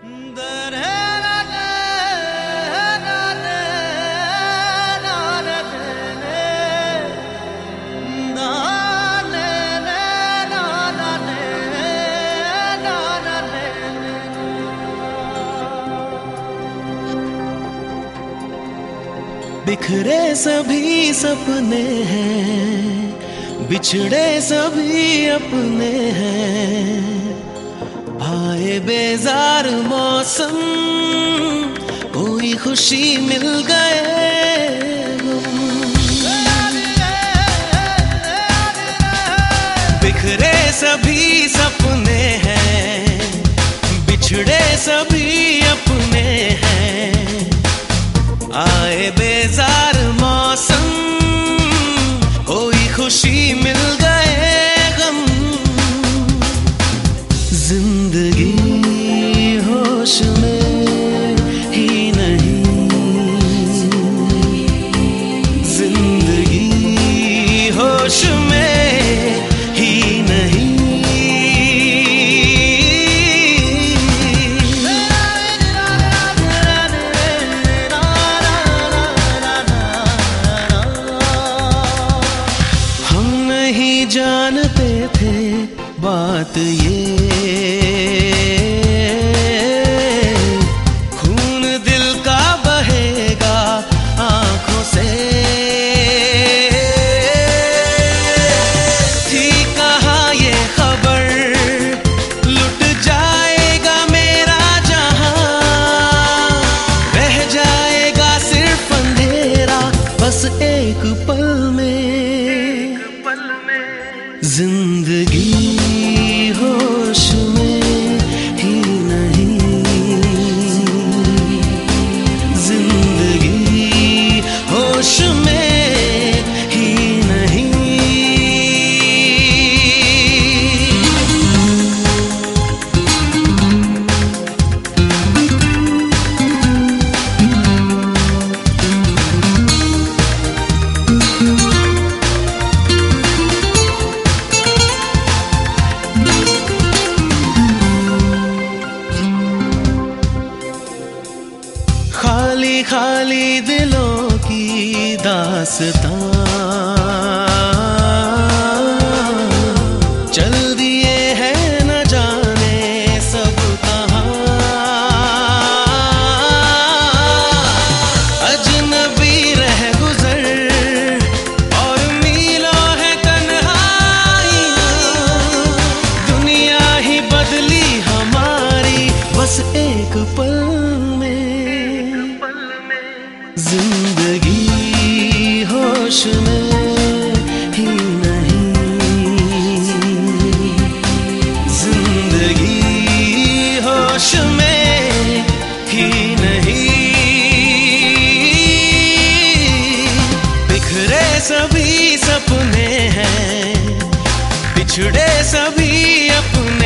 बिखरे सभी सपने हैं, बिछड़े सभी अपने हैं। आए बेजार मौसम, कोई खुशी मिल गए। बिखरे सभी सपने हैं, बिछड़े सभी अपने हैं। आए बेजार मौसम, कोई खुशी मिल गए गम। जिंदगी होश में ही नहीं, जिंदगी होश में ही नहीं। जानते थे बात ये, खून दिल का बहेगा आंखों से। थी कहाँ ये खबर, लुट जाएगा मेरा जहां, रह जाएगा सिर्फ अंधेरा बस एक पल में। जिंदगी होश में ही नहीं, जिंदगी होश में ही नहीं। खाली खाली दिलों की दास्तां चल दिए हैं न जाने सब कहाँ। अजनबी रह गुजर और मीलों है तन्हाइयाँ, दुनिया ही बदली हमारी बस एक पल में। जिंदगी होश में ही नहीं, जिंदगी होश में ही नहीं। बिखरे सभी सपने हैं, बिछड़े सभी अपने